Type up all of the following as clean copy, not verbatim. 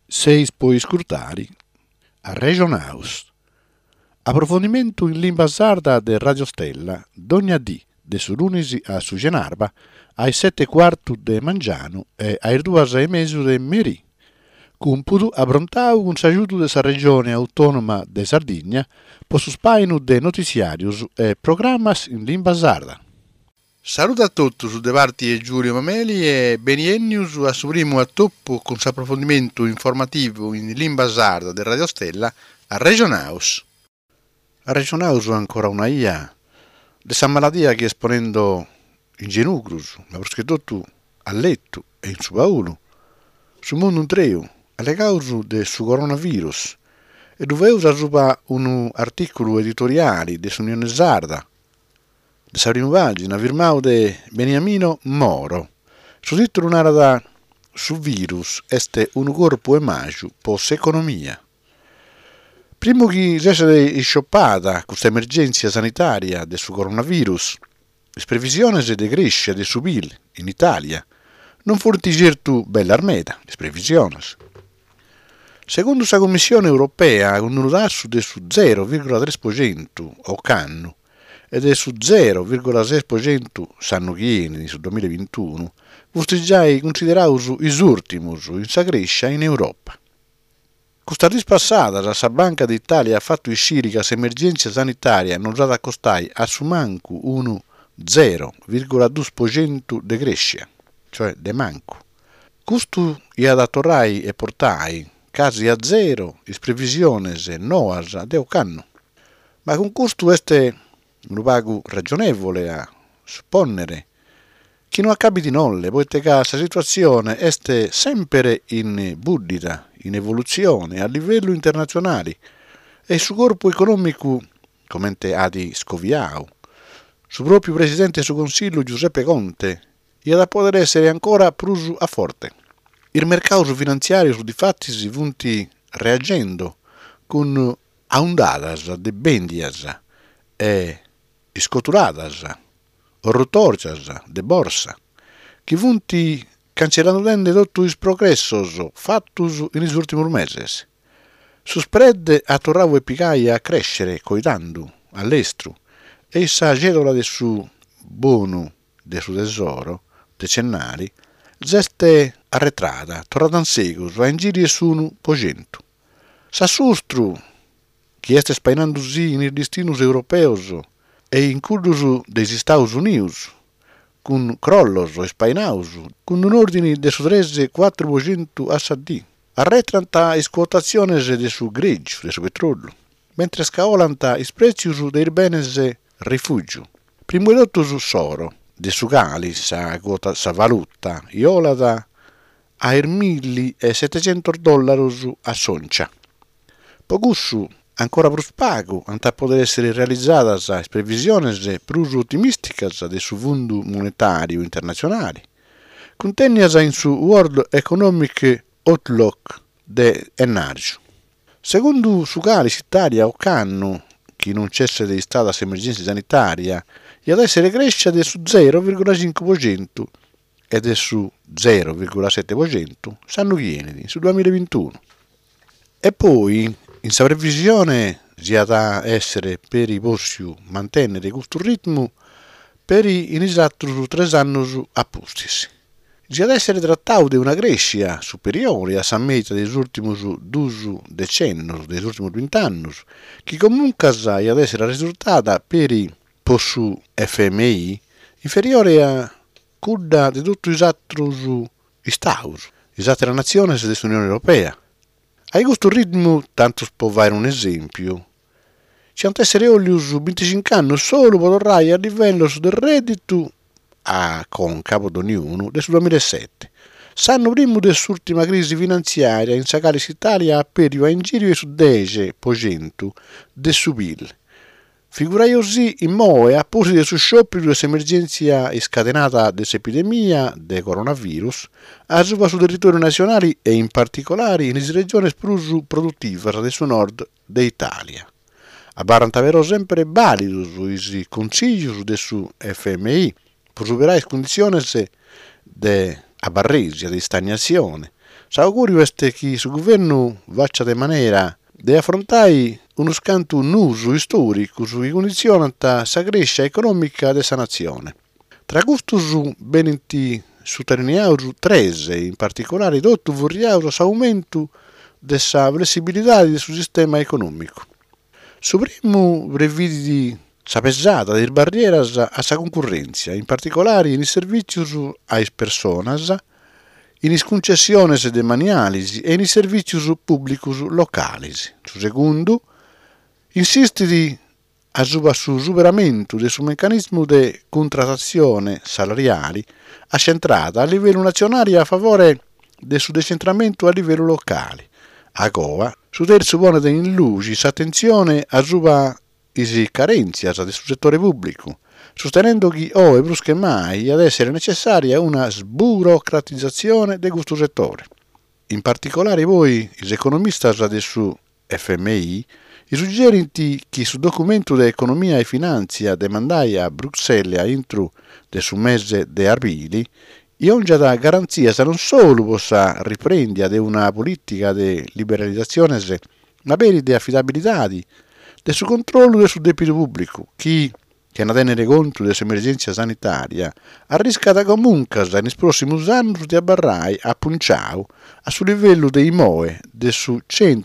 Seis puoi scrutare a Regionaus. Approfondimento in lingua sarda de Radio Stella, dogna dì, de su lunisi a su Genarba, ai 7:15 de Mangiano e ai 2:30 de Merì. Cumpudu abrontau un sagiuto de sa regione autonoma de Sardigna, po su spainu de noticiarius e programmas in lingua sarda. Saluto a tutti su De Varti e Giulio Mameli e beniennius a su primo attoppo con su approfondimento informativo in lingua sarda de Radio Stella a Regionaus. A Regionaus ancora una IA de sa maladia che esponendo in genugrus, ma perché tutto a letto e in su baulu, su mondo un treu, alle cause de su coronavirus, e doveus arruba un articolo editoriale de su Unione Sarda, de sa prima pagina, firmato de Beniamino Moro. Su titolo narra su virus este un corpo e magiu post economia. Primo che essere scioppata questa emergenza sanitaria del su coronavirus, le previsioni de crescita del su PIL in Italia non furono certo bella armeta, le previsioni. Secondo la Commissione europea, con un tasso del su 0,3% all'anno e del su 0,6% s'anno chieni sul 2021, furono già considerati i ultimi in sa crescita in Europa. Questa rispassata, la Banca d'Italia ha fatto uscire che l'emergenza sanitaria non sarà costare a su manco un 0,2% di crescita, cioè de manco. Questo è da tornare e portare quasi a zero le previsioni nuove del anno. Ma con questo è un pago ragionevole a supponere che non accapiti nulla, poiché questa situazione è sempre in buddita, in evoluzione a livello internazionale e il suo corpo economico, come ha scoviato, su proprio presidente del Consiglio Giuseppe Conte, è da poter essere ancora più a forte. Il mercato finanziario su difatti si vunti reagendo con ondadas de bendias e scoturadas o rotorcias de borsa, che vunti cancellando tutto il progresso fattus in ultimi mesi. Su spread a torravo e picaia a crescere coitando all'estero e sa cedola del su bono del su tesoro decennali zeste arretrata, tornata in seguito, a in giri e su 1%. Sa sustru, che è spainando sì in destinos europeos e in cursus dei Stati Uniti, con crollos e spainaus, con un ordine de su 3-4% a sadì. Arretranta le quotazioni de su greggio, de su petrolio, mentre scaolanta i prezzi dei beni rifugio. Primo edotto su soro, de su gali, sa valuta, iolata a $1.700 a soncia. Pocussu ancora più spago, anta poter essere realizzata le previsioni più ottimistiche del su Fondo Monetario Internazionale, contenute in su World Economic Outlook de Enargio. Secondo su cali Italia o canno, che non cessa di stata emergenza sanitaria, e ad essere crescita del su 0,5% e del su 0,7% sanno chieni sul 2021. E poi, in questa previsione, si ha da essere per i possi mantenere questo ritmo per i iniziati su 3 anni appostisi. Si ha da essere trattato di una crescita superiore a sa meta degli ultimi 2 decenni, degli ultimi 20 anni, che comunque ha da essere risultata per i possi FMI inferiore a quella di tutti gli altri Stati, le altre nazioni dell'Unione Europea. A questo ritmo, tanto può fare un esempio, ci hanno essere olio su 25 anni solo potrai a livello del reddito a concapo di ognuno del 2007. Sanno prima dell'ultima crisi finanziaria in Sacali Italia a periodo in giro su 10% del suo PIL. Figurai così in moe apposite su sciopero dell'emergenza scatenata dell'epidemia del coronavirus arriva sul territorio nazionale e in particolare in regioni più produttive del suo nord d'Italia. Apparenta però sempre valido sui consigli del suo FMI per superare le condizioni di barrezia, di stagnazione, S'augurio è che il governo faccia de manera di affrontare uno scanto uso storico che condiziona la crescita economica della nazione. Tra questi benenti sottolineato 13, in particolare dotto vorriauro l'aumento della flessibilità del suo sistema economico. Su primo revidi sa pesata delle barriere alla concorrenza, in particolare in servizi alle persone, in concessioni demaniali e in servizi pubblici locali. Su secondo, insiste sul superamento del suo meccanismo di contrattazione salariale accentrata a livello nazionale a favore del suo decentramento a livello locale. A Goa, su terzo pone in luce l'attenzione a sulle carenze del settore pubblico, sostenendo che è più che mai ad essere necessaria una sburocratizzazione di questo settore. In particolare poi gli economisti del suo FMI suggerenti che sul documento di economia e finanza demandai a Bruxelles entro del suo mese di aprile, già da garanzia se non solo possa riprendere una politica di liberalizzazione, ma per di affidabilità del suo controllo del suo debito pubblico, che non tenere conto dell'emergenza sanitaria, arriscata comunque nei prossimi anni di abbarrare a Punciao a sul livello dei MOE del suo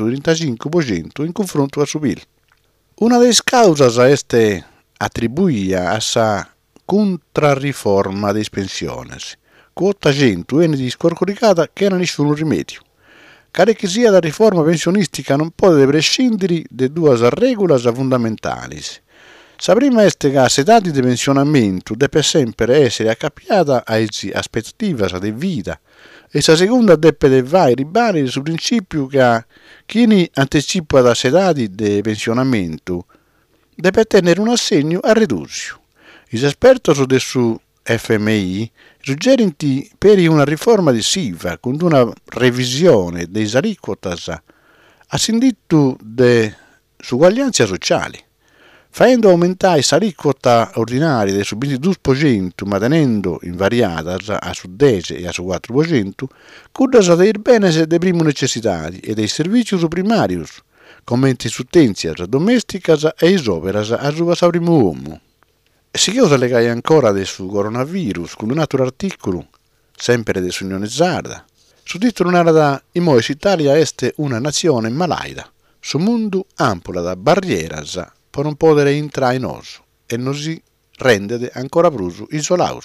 135% in confronto al suo PIL. Una delle cause è attribuita alla contrarriforma delle pensioni, quota 100 viene di scorcoricata che non ha nessun rimedio. Care che sia la riforma pensionistica non può prescindere da due regole fondamentali. La prima è che l'età di pensionamento deve sempre essere accappiata alle aspettative di vita e la seconda deve vai ribare sul principio che chi anticipa l'età di pensionamento deve tenere un assegno a ridursi. Gli esperti del suo FMI suggerono per una riforma decisiva con una revisione dei aliquotas a sindito di uguaglianza sociale, facendo aumentare l'aliquota ordinaria del 22%, ma tenendo invariata a su 10 e a su 4%, curdas dei beni di prima necessità e dei servizi primari, come sustenza domestica e isoperas a su primo uomo. Si chiusa legare ancora del suo coronavirus con un altro articolo, sempre del Unione Sarda, su titolo narra Imoes Italia è una nazione malaida, su mondo ampula da barrieras per non poter entrare in osso e non si rende ancora più isolato.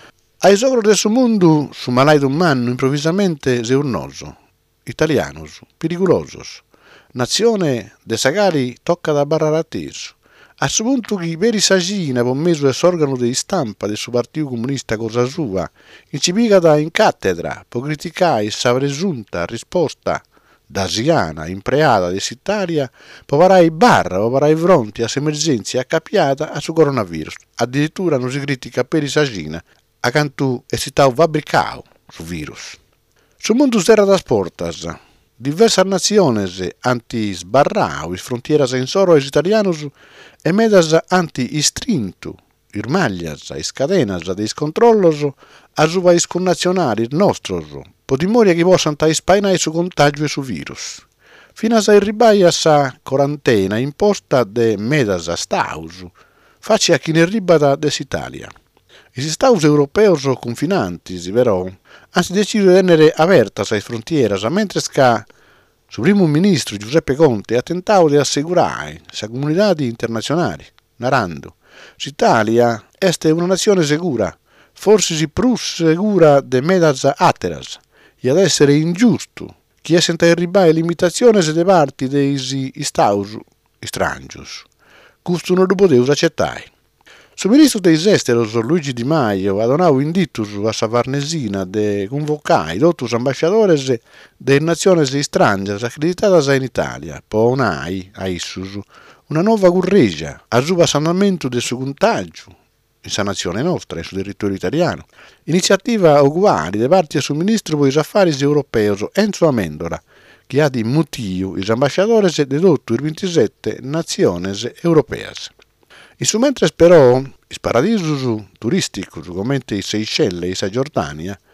Ai sogro del suo mondo, su malaido umano improvvisamente seurnoso, italianos, pericolosos, nazione de sagari tocca da barrare atteso. A questo punto che per i sagina con messo l'organo di stampa del suo partito comunista cosa sua, incipicata in cattedra, per criticare la presunta risposta dasiana, impreata di Italia, per parare barra, per parare fronte a emergenze accappiata a su coronavirus. Addirittura non si critica per i sagina, accanto è stato fabbricato su virus. Sul mondo terra da sportas, diverse nazioni anti-sbarrao, frontieras insoro italianos e medas anti-istrintu, irmaglias, scadenas de controllos a su país connazionali nostros, po dimoria che possano spainare su contagio e su virus. Fino a arrivare a quarantena imposta de medas staus, faccia a chi ne ribada dell'Italia. I Stati europei confinanti, però, hanno deciso di tenere aperte le frontiere, mentre il primo ministro Giuseppe Conte ha tentato di assicurare le comunità internazionali, narrando: l'Italia è una nazione sicura, forse si più sicura de medas atteras, e ad essere ingiusto chi è senza arrivare limitazioni da parte dei Stati estrangeros. Questo non lo poteva accettare. Il ministro dei Esteri Luigi Di Maio ha donato indito a Farnesina di convocare tutti gli ambasciatori delle nazioni straniere accreditate in Italia, per unire a essi una nuova correggia a subassamento del suo contagio in sa nazione nostra e sul territorio italiano. Iniziativa uguale da parte del ministro per gli affari europei Enzo Amendola, che ha di motivo gli ambasciatori di tutte le 27 nazioni europee. In su mentre però i paradisi turistici come i Seychelles e la Giordania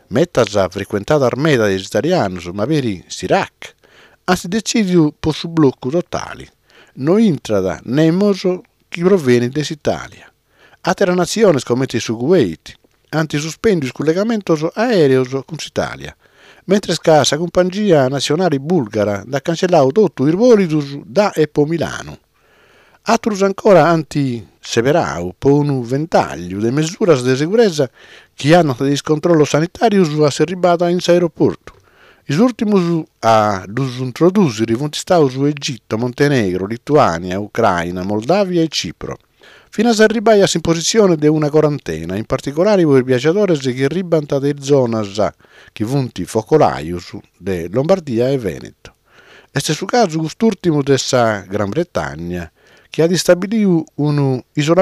metas a frequentata armeda des italianos, ma veri Sirac, anzi decidiu po su blocco totali. No intrada nemoso chi proviene des'Italia. Altre nazioni commette su Kuwait, anti suspendius collegamentos aereos con s'Italia, mentre scassa compagnia nazionale bulgara da cancellare tutto il volidus da e po Milano. Atrus ancora anti-severau po un ventaglio de misure di sicurezza che hanno dei controllo sanitario a serribata in aeroporto. Is ultimus a dus introdurre rivontistau su Egitto, Montenegro, Lituania, Ucraina, Moldavia e Cipro, fino a arrivare a imposizione di una quarantena, in particolare per viaggiatori che arrivano da zone che vunti focolaius de Lombardia e Veneto. Este su caso quest'ultimo dessa Gran Bretagna, che ha stabilito un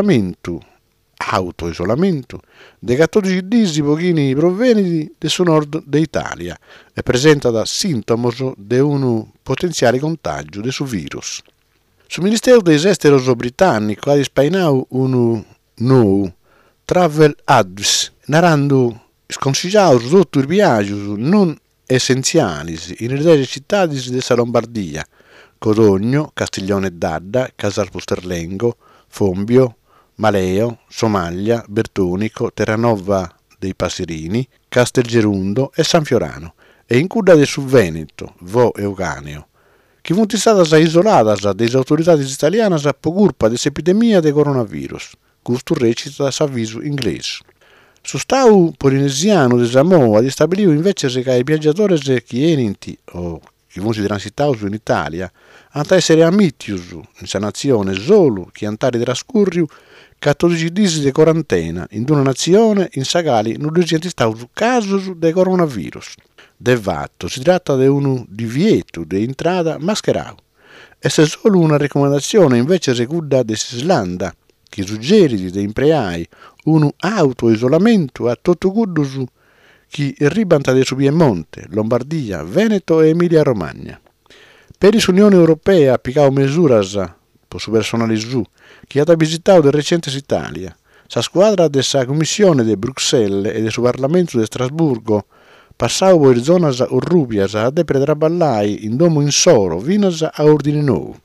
autoisolamento dei 14 disi pochini provenienti del nord d'Italia e presenta da sintomi di un potenziale contagio del virus. Sul Ministero degli Esteri britannico ha spainato un nuovo travel advice, narrando sconsigliato sotto i viaggi non essenziali in 10 città della Lombardia: Codogno, Castiglione d'Adda, Casalpusterlengo, Fombio, Maleo, Somaglia, Bertonico, Terranova dei Passerini, Castelgerundo e San Fiorano, e in cuda del Veneto, Vo e Euganeo, che sono state isolate dalle autorità italiane per colpa dell'epidemia di coronavirus, questo recita l'avviso inglese. Su Stato polinesiano di Samoa ha stabilito invece che i viaggiatori che entrano o che sono transitati in Italia hanno essere ammitius in questa nazione solo che hanno trascorso 14 giorni di quarantena in una nazione in sagali non siano stati casi di coronavirus. De fatto si tratta di un divieto di entrata mascherato. È solo una raccomandazione invece seconda dell'Islanda che suggerisce di impreare un autoisolamento a tutto quello che ribanta del Piemonte, Lombardia, Veneto e Emilia-Romagna. Per l'Unione Europea ha applicato misure per su personale che ha visitato di recente Italia. La squadra della Commissione di Bruxelles e del Parlamento di Strasburgo passava per zone urrubias a depre traballai in domo in soro, vinas a ordine nuovo.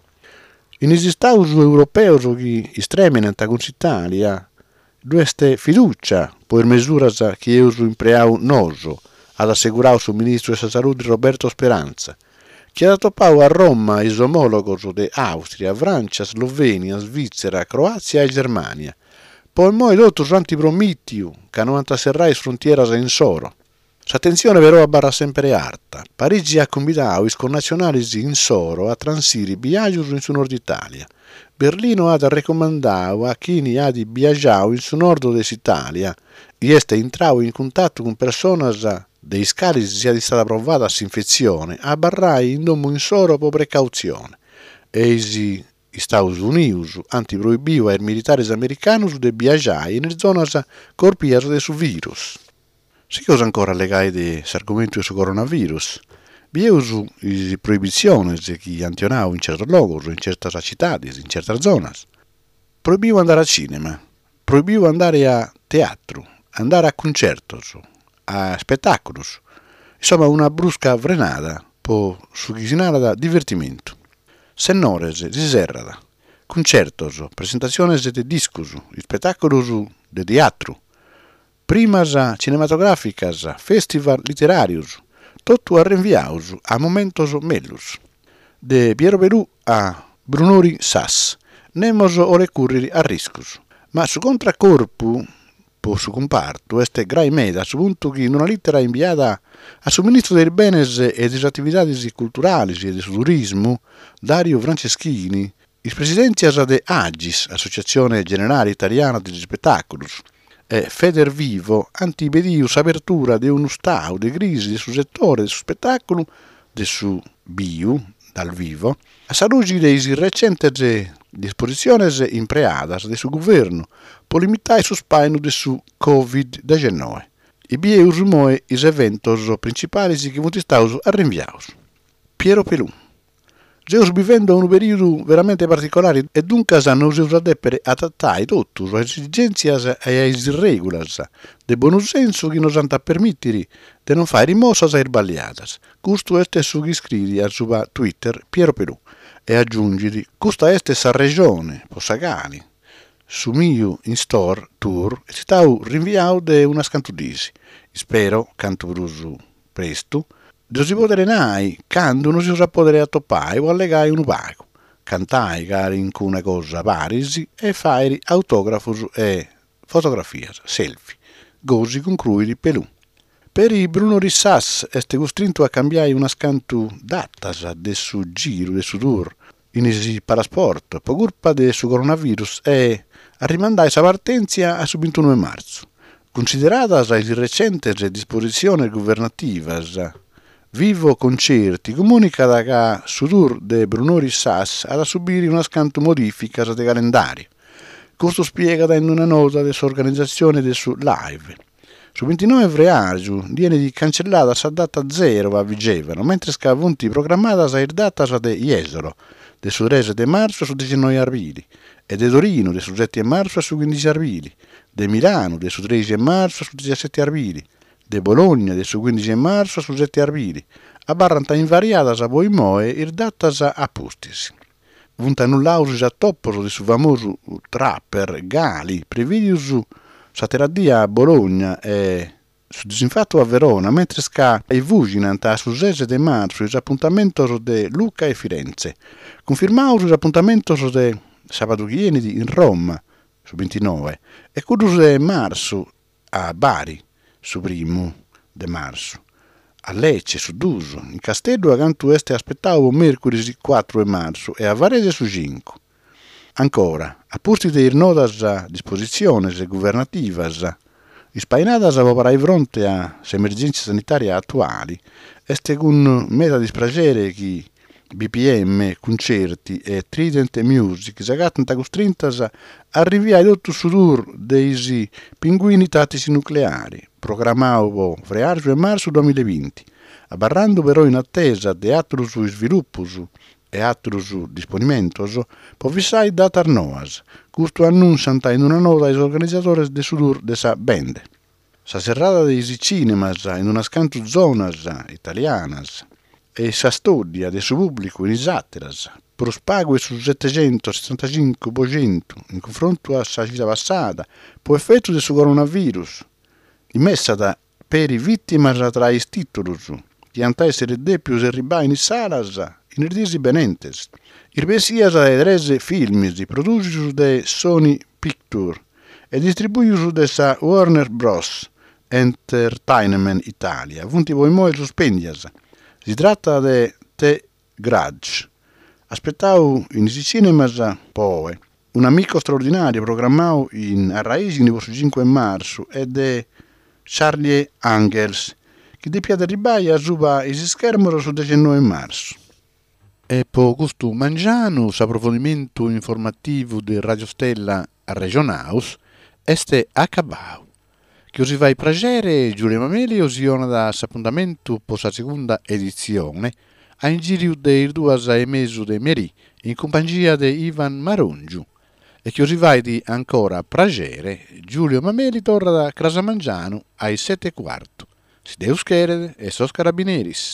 In gli Stati europei che estreminano con l'Italia, questa fiducia per misure che io impreau noso ad assicurare il ministro della salute Roberto Speranza, che ha toppato a Roma i omologos di Austria, Francia, Slovenia, Svizzera, Croazia e Germania. Poi noi tutto su antipromitiu, che non serrai frontieras in soro. S'attenzione però barra sempre alta. Parigi ha convidato i connazionali in soro a transiri viaggios in su nord Italia. Berlino ha raccomandato a chi ha di viaggiare in su nord d'Italia e è entrato in contatto con persone dei scali sia stata provata s'infezione a barrai in domo in soro per precauzione. E gli Stati Uniti antiproibiva ai militari americani di viaggiare in zone colpite da su virus. Si cosa ancora legati all'argomento del coronavirus? Vi è le proibizioni che hanno in certi luoghi, in certe città, in certe zone. Proibivo andare al cinema, proibivo andare a teatro, andare a concerti, a spettacoli. Insomma, una brusca frenata per suggerirla da divertimento. Sennores, riserrada, concertos, presentazioni di discos, spettacoli di teatro, primas cinematográficas, festival literarios, tutto arrenviaus a momentos mellus. De Piero Pelù a Brunori Sass, nemos o recurriri a riscos. Ma su contracorpo, por su comparto, este grai meda, su punto che in una lettera inviata al suo ministro dei Benes e delle attività culturali e del turismo, Dario Franceschini, il presidente de AGIS, Associazione Generale Italiana degli Spettacolos, e Feder Vivo antipedius apertura di uno stato di crisi del suo settore del suo spettacolo, del suo bio, dal vivo, a salugi dei recenti disposizioni impreadas del suo governo per limitare il suo spaino del suo Covid-19. E bieus moe is eventos principali che sono stati arrenviados. Piero Pelù. Stiamo vivendo un periodo veramente particolare e dunque non si usa per adattare tutto alle esigenze e alle irregolari di buon senso che nos hanno permettere di non fare mosse sbagliate. Questo è su che scrive su Twitter Piero Pelù e aggiunge questa è la regione, Possagani. Su mio in store tour è stato rinviato di una scantudisi. Spero, canto bruso presto, di si poter andare quando non si usa poter attoppare o allegare un pago, cantare in una cosa parisi e fare autografos e fotografie, selfie, così conclude Pelù. Per i Bruno Rissas è costretto a cambiare una scantu datas del suo giro, del suo tour, in esi parasport, per colpa del suo coronavirus e a rimandare la partenza a su 21 marzo. Considerata le recenti disposizioni governative, Vivo Concerti comunica che su tour de Bruno Rissas ha da subire una scanto modifica del calendario. Questo spiega in una nota dell'organizzazione del suo live. Su 29 febbraio viene cancellata la data 0 a Vigevano, mentre scavunti programmata la data di Jesolo, del su 13 di marzo su 19 aprile, e di Torino del su 7 marzo su 15 aprile, di Milano del su 13 marzo su 17 aprile, di Bologna del su 15 marzo su 7 aprile, a barranta invariata a voi moe ir datas a postis. Vunta nullausi a topposo del su famoso trapper Gali, previdius sateradia a Bologna e su disinfatto a Verona, mentre sca e vuginant su 6 di marzo il appuntamento di Lucca e Firenze. Confermaus il appuntamento di sabato chieni in Roma, su 29, e quello di marzo a Bari, su 1 di marzo, a Lecce, su 2, in Castello accanto este aspettavo mercoledì 4 di marzo e a Varese su 5. Ancora, a posti di notas disposizioni governative, ispainadas a fare fronte alle emergenze sanitarie attuali, este con meta dispracere che BPM, concerti e Trident Music sagatanta costrintas a rinviare tutto su tour dei pinguini tattici nucleari, programmato fra marzo 2020, abbarrando però in attesa di altri sviluppi e altri disponimientos, può fissare data noas. Questo annunciano in una nota agli organizzatori del tour della band. Sa serrata dei cinemas in una scantu zonas italianas e sa studia del suo pubblico in isatteras, prospago su 765% in confronto a sa gita passata, per effetto del suo coronavirus, immessa da per i vittime tra i titoli, che hanno essere depius e ribai in salas, in erdisi benentes. Il Messias è 3 film producius de Sony Picture e distribuius de sa Warner Bros. Entertainment Italia, punti voi moi suspendias. Si tratta di The Grudge. Aspettavo in cinemas poi un amico straordinario programmato in Arraisi il 5 marzo e di Charlie Angels che di Piazza Ribaia suba il schermo su 19 marzo. E per questo mangiano approfondimento informativo di Radio Stella a Regionaus este acabau. Che si vai pragere Giulia Mameli osiona da appuntamento per la seconda edizione a in giro dei 2 mesi di Meri in compagnia di Ivan Marongiu e che si vai di ancora pragere Giulio Mameli torna da Crasamangiano ai 7:15. Si deus cherede e sos carabineris.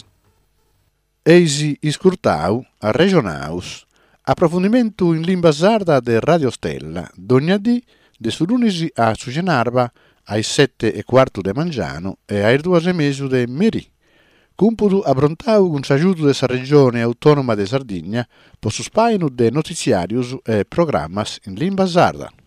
Eisi iscurtau a Regionaus approfondimento in lingua sarda de Radio Stella d'ogni de su lunisi a Sugenarba ai 7:15 de Mangiano e ai 2 mesi de Meri. Cumpudu abbrontau con s'aiuto dessa regione autonoma de Sardegna per su spainu de notiziarius e programmas in lingua sarda.